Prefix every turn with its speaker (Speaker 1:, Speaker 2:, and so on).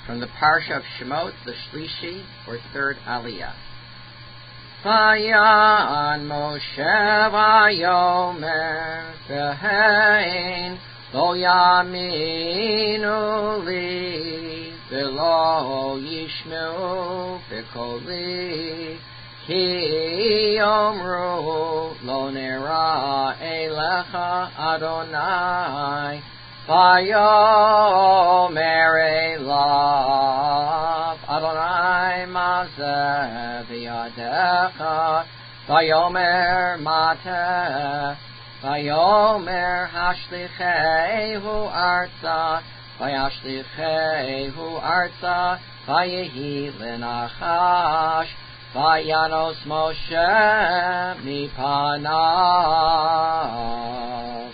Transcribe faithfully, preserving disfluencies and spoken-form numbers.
Speaker 1: From the Parsha of Shemot, the Shlishi, or third Aliyah. Vayan Moshe vayomer v'hein lo yaminu li v'lo yishmeu v'koli ki yomru lo nera elecha Adonai vayomer elav Adonai mazeh v'yadecha vayomer mateh vayomer hashlichehu arza vayashlichehu arza vayehi lenachash vayanos Moshe mipanav.